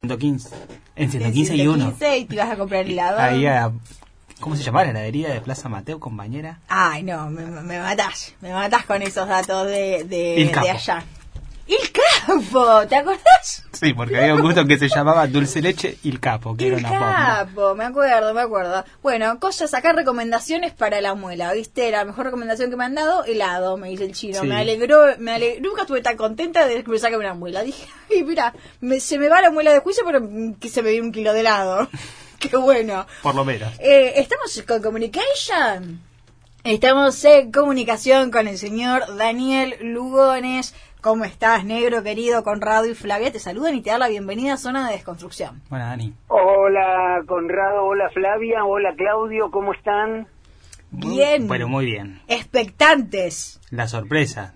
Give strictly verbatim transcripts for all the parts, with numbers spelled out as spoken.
ciento quince. En ciento quince y uno. Y te ibas a comprar helado. Ahí a, ¿cómo se llamaba la heladería de Plaza Mateo, compañera? Ay, no, me, me matás. Me matás con esos datos de, de, de allá. ¡Il Capo! ¿Te acordás? Sí, porque había un gusto que se llamaba Dulce Leche Il Capo, que Il era una Capo, bomba. me acuerdo, me acuerdo. Bueno, cosas, sacar recomendaciones para la muela, ¿viste? La mejor recomendación que me han dado, helado, me dice el chino. Sí. Me alegró, me alegró, nunca estuve tan contenta de que me saquen una muela. Dije, ay, mira, me, se me va la muela de juicio, pero que se me dio un kilo de helado. Qué bueno. Por lo menos. Eh, ¿Estamos con Communication? Estamos en comunicación con el señor Daniel Lugones. ¿Cómo estás, negro querido? Conrado y Flavia te saludan y te dan la bienvenida a Zona de Desconstrucción. Hola, Dani. Hola, Conrado. Hola, Flavia. Hola, Claudio. ¿Cómo están? Bien. Bueno, muy bien. Expectantes. La sorpresa.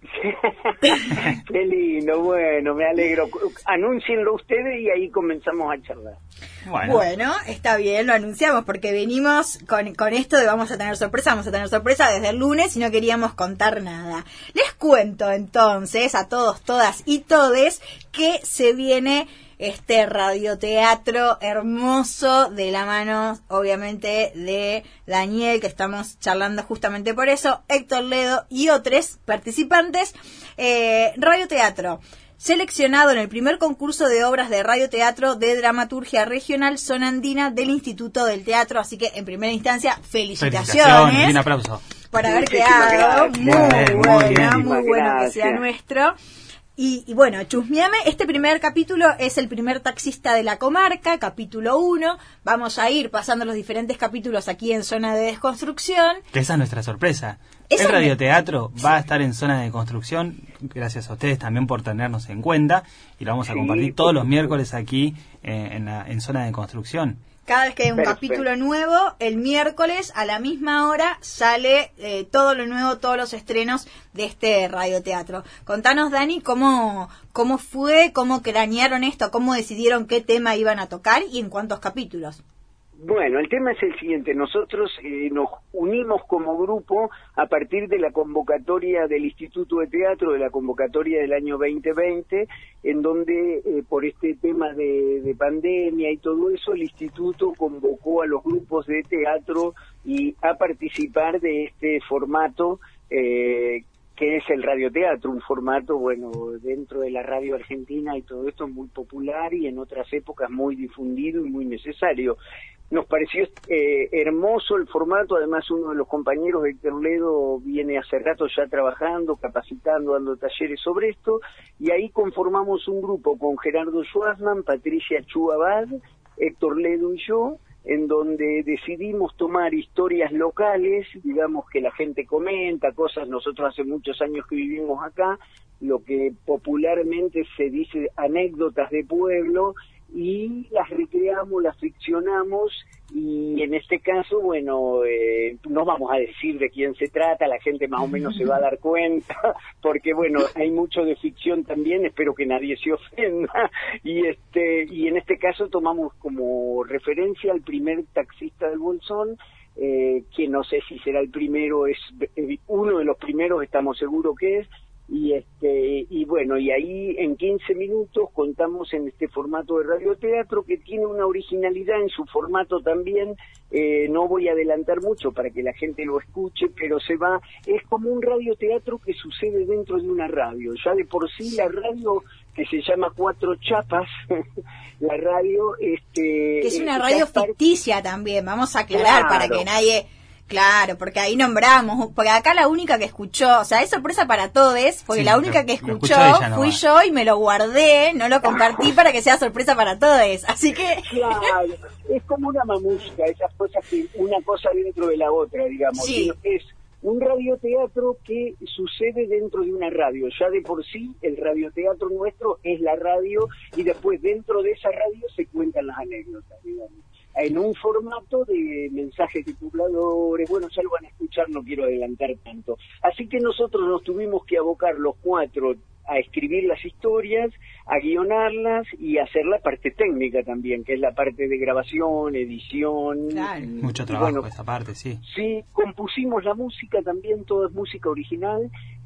Qué lindo, bueno, me alegro. Anúncienlo ustedes y ahí comenzamos a charlar. Bueno. bueno, está bien, lo anunciamos porque venimos con, con esto de vamos a tener sorpresa, vamos a tener sorpresa desde el lunes y no queríamos contar nada. Les cuento entonces a todos, todas y todes que se viene este radioteatro hermoso de la mano, obviamente, de Daniel, que estamos charlando justamente por eso, Héctor Ledo y otros participantes. Eh, radioteatro, seleccionado en el primer concurso de obras de radioteatro de dramaturgia regional Zona Andina del Instituto del Teatro, así que en primera instancia, felicitaciones. Felicitaciones, un aplauso. Por haber quedado, muy, muy buena, muy bueno que sea nuestro. Y, y bueno, chusmeame, este primer capítulo es el primer taxista de la comarca, capítulo uno. Vamos a ir pasando los diferentes capítulos aquí en Zona de Desconstrucción. Que esa es nuestra sorpresa. Esa el radioteatro me... va a estar en Zona de Construcción, gracias a ustedes también por tenernos en cuenta, y lo vamos a compartir todos los miércoles aquí eh, en, la, en Zona de Construcción. Cada vez que hay un Perfecto. capítulo nuevo, el miércoles a la misma hora sale eh, todo lo nuevo, todos los estrenos de este radioteatro. Contanos, Dani, cómo, cómo fue, cómo cranearon esto, cómo decidieron qué tema iban a tocar y en cuántos capítulos. Bueno, el tema es el siguiente. Nosotros eh, nos unimos como grupo a partir de la convocatoria del Instituto de Teatro, de la convocatoria del año veinte veinte, en donde eh, por este tema de, de pandemia y todo eso, el Instituto convocó a los grupos de teatro y a participar de este formato eh, que es el radioteatro, un formato, bueno, dentro de la radio argentina y todo esto muy popular y en otras épocas muy difundido y muy necesario. Nos pareció eh, hermoso el formato, además uno de los compañeros, Héctor Ledo, viene hace rato ya trabajando, capacitando, dando talleres sobre esto, y ahí conformamos un grupo con Gerardo Schwarzman, Patricia Chuabad, Héctor Ledo y yo, en donde decidimos tomar historias locales, digamos que la gente comenta, cosas, nosotros hace muchos años que vivimos acá, lo que popularmente se dice anécdotas de pueblo, y las recreamos, las ficcionamos, y en este caso, bueno, eh, no vamos a decir de quién se trata, la gente más o menos se va a dar cuenta, porque bueno, hay mucho de ficción también, espero que nadie se ofenda, y este y en este caso tomamos como referencia al primer taxista del Bolsón, eh, que no sé si será el primero, es uno de los primeros, estamos seguros que es, y este y bueno, y ahí en quince minutos contamos en este formato de radioteatro que tiene una originalidad en su formato también, eh, no voy a adelantar mucho para que la gente lo escuche, pero se va, es como un radioteatro que sucede dentro de una radio, ya de por sí la radio que se llama Cuatro Chapas, la radio, este... Que es una radio ficticia también, vamos a aclarar, claro, para que nadie... Claro, porque ahí nombramos, porque acá la única que escuchó, o sea, es sorpresa para todos, porque sí, la única que escuchó no fui va. yo y me lo guardé, no lo compartí para que sea sorpresa para todos, así que... Claro, es como una mamusca, esas cosas que una cosa dentro de la otra, digamos, sí. Es un radioteatro que sucede dentro de una radio, ya de por sí el radioteatro nuestro es la radio y después dentro de esa radio se cuentan las anécdotas, digamos. En un formato de mensajes de pobladores, bueno, ya lo van a escuchar, no quiero adelantar tanto. Así que nosotros nos tuvimos que abocar los cuatro a escribir las historias, a guionarlas y a hacer la parte técnica también, que es la parte de grabación, edición. Claro. Y, Mucho trabajo y bueno, esa parte, sí. Sí, compusimos la música también, todo es música original,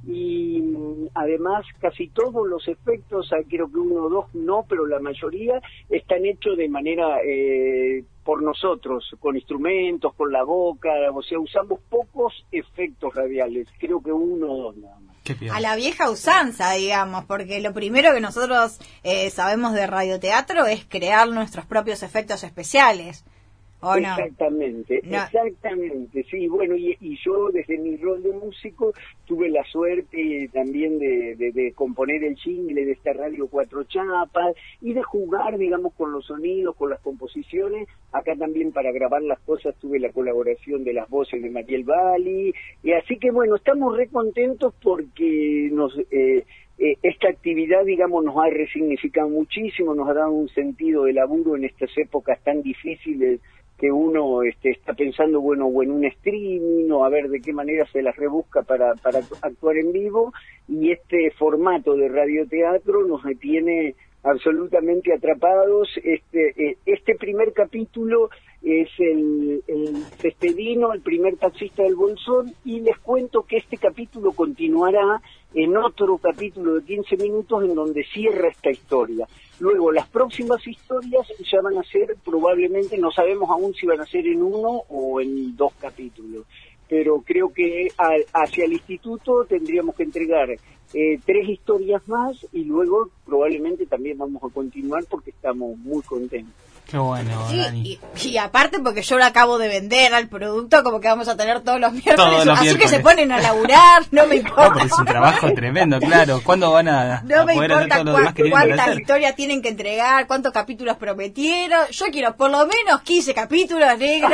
y además casi todos los efectos, creo que uno o dos no, pero la mayoría están hechos de manera eh, por nosotros, con instrumentos, con la boca, o sea, usamos pocos efectos radiales, creo que uno o dos nada más. A la vieja usanza, digamos, porque lo primero que nosotros eh, sabemos de radioteatro es crear nuestros propios efectos especiales. ¿O no? Exactamente, no. exactamente, sí, bueno, y, y yo desde mi rol de músico tuve la suerte también de, de, de componer el jingle de esta radio Cuatro Chapas y de jugar, digamos, con los sonidos, con las composiciones. Acá también para grabar las cosas tuve la colaboración de las voces de Mariel Bali, y así que bueno, estamos re contentos porque nos... Eh, Eh, esta actividad, digamos, nos ha resignificado muchísimo, nos ha dado un sentido de laburo en estas épocas tan difíciles que uno este, está pensando, bueno, o en un streaming, o a ver de qué manera se las rebusca para, para actuar en vivo, y este formato de radioteatro nos tiene absolutamente atrapados. Este, eh, este primer capítulo es el, el Cestedino, el primer taxista del Bolsón, y les cuento que este capítulo continuará en otro capítulo de quince minutos en donde cierra esta historia. Luego, las próximas historias ya van a ser, probablemente, no sabemos aún si van a ser en uno o en dos capítulos, pero creo que a, hacia el instituto tendríamos que entregar eh, tres historias más, y luego probablemente también vamos a continuar porque estamos muy contentos. Qué bueno, sí, Dani. Y, y aparte porque yo lo acabo de vender al producto, como que vamos a tener todos los miércoles, Todos los así miércoles. Que se ponen a laburar, no me importa. No, pero es un trabajo tremendo, claro. ¿Cuándo van a, no a me poder hacer importa todo lo demás que tienen que cuántas hacer? historias tienen que entregar, cuántos capítulos prometieron. Yo quiero por lo menos quince capítulos, negro.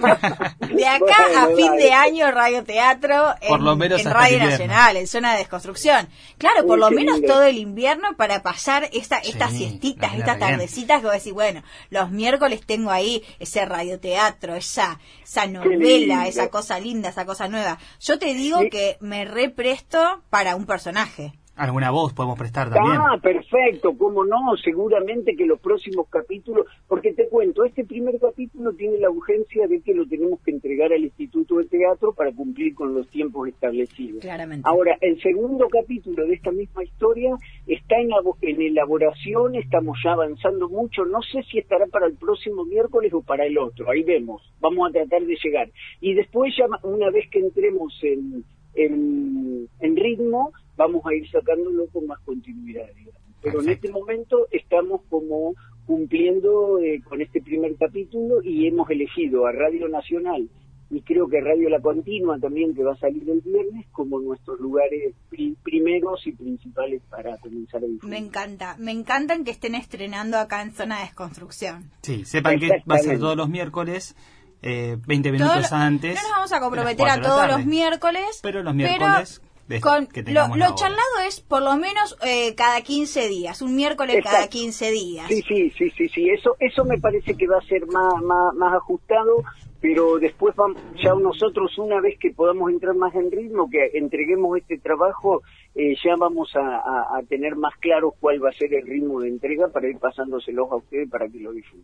De acá bueno, a fin dale. de año, radioteatro en, Por lo menos en hasta Radio el invierno. Nacional, en zona de desconstrucción. Claro, por Uy, lo qué menos lindo. todo el invierno para pasar esta, Sí, estas siestitas, la estas vida bien. tardecitas que vos decís, bueno, los miércoles tengo ahí ese radioteatro, esa, esa lindo. novela, esa cosa linda, esa cosa nueva. Yo te digo Sí. que me represto para un personaje. Alguna voz podemos prestar también. Ah, perfecto, cómo no, seguramente que los próximos capítulos, porque te cuento, este primer capítulo tiene la urgencia de que lo tenemos que entregar al Instituto de Teatro para cumplir con los tiempos establecidos. Claramente. Ahora, el segundo capítulo de esta misma historia está en, en elaboración, estamos ya avanzando mucho, no sé si estará para el próximo miércoles o para el otro, ahí vemos, vamos a tratar de llegar. Y después ya una vez que entremos en, en, en ritmo, vamos a ir sacándolo con más continuidad, digamos. Pero Perfecto. En este momento estamos como cumpliendo eh, con este primer capítulo, y hemos elegido a Radio Nacional y creo que Radio La Continua también, que va a salir el viernes, como nuestros lugares pri- primeros y principales para comenzar a difundir. Me encanta, me encantan que estén estrenando acá en Zona de Desconstrucción. Sí, sepan que va a ser todos los miércoles. Eh, veinte minutos Todo, antes. No nos vamos a comprometer a todos los miércoles, pero los miércoles pero con que lo, lo la charlado es por lo menos eh, cada quince días, un miércoles Exacto. cada quince días. Sí, sí, sí, sí, sí, eso eso me parece que va a ser más más, más ajustado, pero después vamos, ya nosotros una vez que podamos entrar más en ritmo, que entreguemos este trabajo, eh, ya vamos a, a, a tener más claro cuál va a ser el ritmo de entrega para ir pasándoselos a ustedes para que lo disfruten.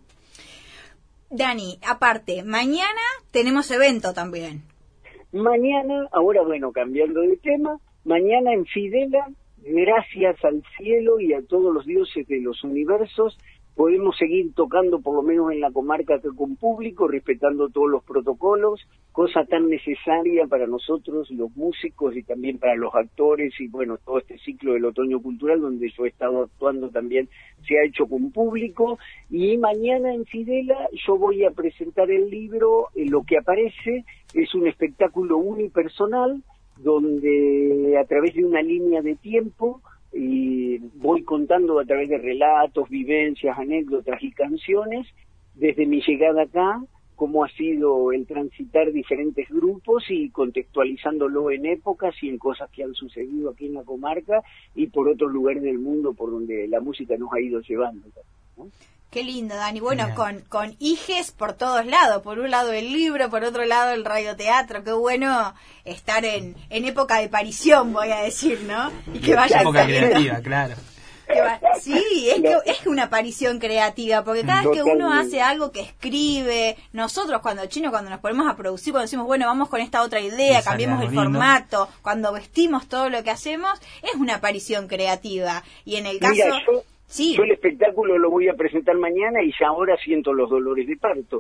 Dani, aparte, mañana tenemos evento también. Mañana, ahora bueno, cambiando de tema, mañana en Fidela, gracias al cielo y a todos los dioses de los universos, podemos seguir tocando por lo menos en la comarca acá con público, respetando todos los protocolos, cosa tan necesaria para nosotros los músicos y también para los actores, y bueno, todo este ciclo del otoño cultural donde yo he estado actuando también se ha hecho con público. Y mañana en Fidela yo voy a presentar el libro, eh, Lo que aparece es un espectáculo unipersonal donde a través de una línea de tiempo y voy contando a través de relatos, vivencias, anécdotas y canciones, desde mi llegada acá, cómo ha sido el transitar diferentes grupos y contextualizándolo en épocas y en cosas que han sucedido aquí en la comarca y por otros lugares del mundo por donde la música nos ha ido llevando, ¿no? Qué lindo, Dani. Bueno, con, con hijes por todos lados. Por un lado el libro, por otro lado el radioteatro. Qué bueno estar en, en época de parición, voy a decir, ¿no? Y que vaya época saliendo. creativa, claro. Que va- Sí, es que es una aparición creativa, porque cada vez que uno Totalmente. hace algo que escribe, nosotros cuando chino, cuando nos ponemos a producir, cuando decimos, bueno, vamos con esta otra idea, Y sale cambiemos el algo lindo. formato, cuando vestimos todo lo que hacemos, es una aparición creativa. Y en el caso... Mira, yo, sí, yo el espectáculo lo voy a presentar mañana y ya ahora siento los dolores de parto.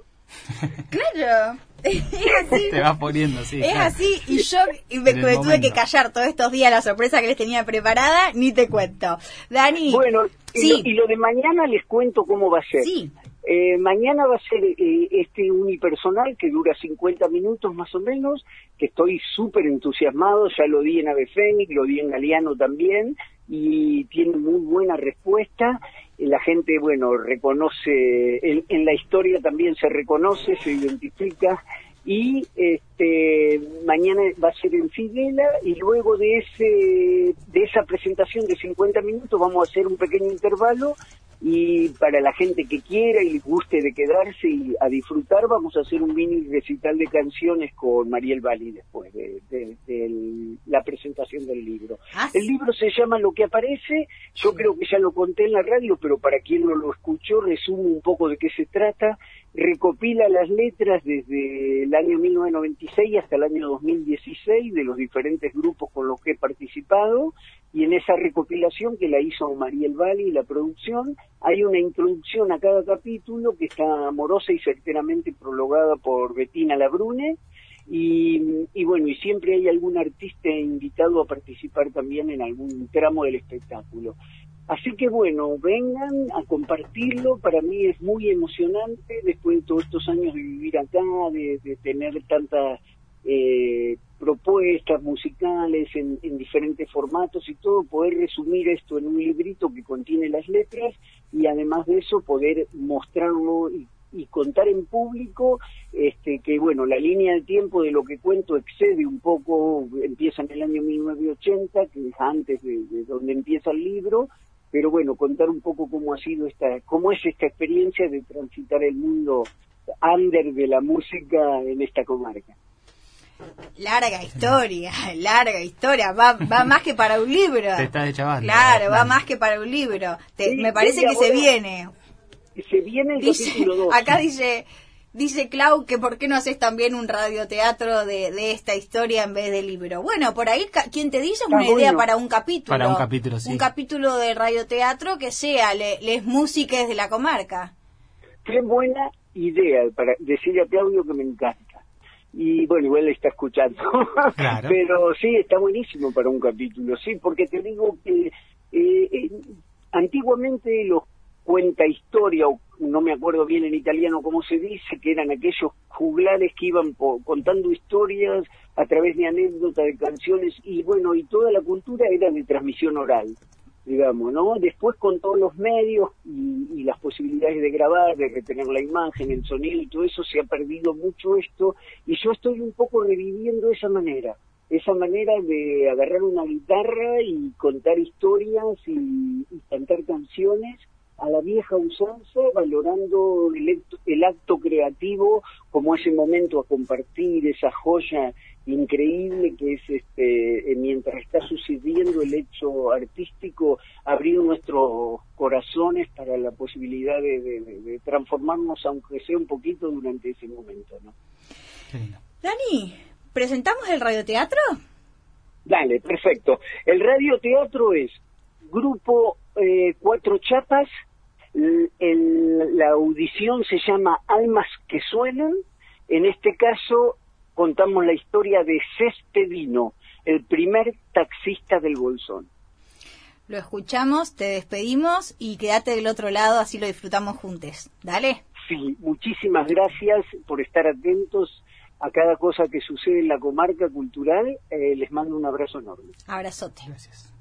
claro, es así. Te vas poniendo, sí. Es claro. así, y yo y me, En el me tuve momento. que callar todos estos días la sorpresa que les tenía preparada, ni te cuento. Dani, Bueno, y, sí, lo, y lo de mañana les cuento cómo va a ser. sí, Eh, mañana va a ser eh, este unipersonal que dura cincuenta minutos más o menos, que estoy súper entusiasmado, ya lo di en Ave Fénix, lo di en Galeano también, y tiene muy buena respuesta. Eh, La gente, bueno, reconoce, en, en la historia también se reconoce, se identifica, y este mañana va a ser en Figuela, y luego de ese de esa presentación de cincuenta minutos vamos a hacer un pequeño intervalo, y para la gente que quiera y les guste de quedarse y a disfrutar, vamos a hacer un mini recital de canciones con Mariel Bali después de, de- de la presentación del libro. Ah, El libro se llama Lo que aparece, yo creo que ya lo conté en la radio, pero para quien no lo escuchó, resumo un poco de qué se trata. Recopila las letras desde el año mil novecientos noventa y seis hasta el año dos mil dieciséis de los diferentes grupos con los que he participado, y en esa recopilación que la hizo Mariel Bali, la producción, hay una introducción a cada capítulo que está amorosa y certeramente prologada por Bettina Labrune, y, y bueno, y siempre hay algún artista invitado a participar también en algún tramo del espectáculo. Así que bueno, vengan a compartirlo, para mí es muy emocionante después de todos estos años de vivir acá, de, de tener tantas eh, propuestas musicales en, en diferentes formatos y todo, poder resumir esto en un librito que contiene las letras y además de eso poder mostrarlo y, y contar en público este que bueno, la línea de tiempo de lo que cuento excede un poco, empieza en el año mil novecientos ochenta, que es antes de, de donde empieza el libro, pero bueno, contar un poco cómo ha sido esta, cómo es esta experiencia de transitar el mundo under de la música en esta comarca. larga historia, larga historia, va, va más que para un libro. Te estás echabando. Claro, va Claro. más que para un libro. Te- Sí, me parece sí, que se ahora- viene. Se viene el Dice, capítulo dos. acá dice, dice Clau que por qué no haces también un radioteatro de, de esta historia en vez de libro. Bueno, por ahí, ca- quien te dice es Está una idea bueno. para un capítulo. Para un capítulo, sí. Un capítulo de radioteatro que sea le, les músiques de la comarca. Qué buena idea, para decirle a Claudio que me encanta. Y bueno, igual le está escuchando. Claro. Pero sí, está buenísimo para un capítulo, sí, porque te digo que eh, eh, antiguamente los cuenta historia, o no me acuerdo bien en italiano cómo se dice, que eran aquellos juglares que iban po- contando historias a través de anécdotas, de canciones, y bueno, y toda la cultura era de transmisión oral, digamos, ¿no? Después con todos los medios y, y las posibilidades de grabar, de retener la imagen, el sonido y todo eso, se ha perdido mucho esto, y yo estoy un poco reviviendo esa manera, esa manera de agarrar una guitarra y contar historias y, y cantar canciones a la vieja usanza, valorando el acto, el acto creativo como ese momento a compartir, esa joya increíble que es, este, eh, mientras está sucediendo el hecho artístico, abrir nuestros corazones para la posibilidad de, de, de, de transformarnos, aunque sea un poquito, durante ese momento, ¿no? Qué lindo. Dani, ¿presentamos el radioteatro? Dale, perfecto. El radioteatro es grupo eh, Cuatro Chapas, el, el, la audición se llama Almas que Suenan, en este caso contamos la historia de Cestedino, el primer taxista del Bolsón. Lo escuchamos, te despedimos y quédate del otro lado, así lo disfrutamos juntos. Dale. Sí, muchísimas gracias por estar atentos a cada cosa que sucede en la comarca cultural. Eh, les mando un abrazo enorme. Abrazote. Gracias.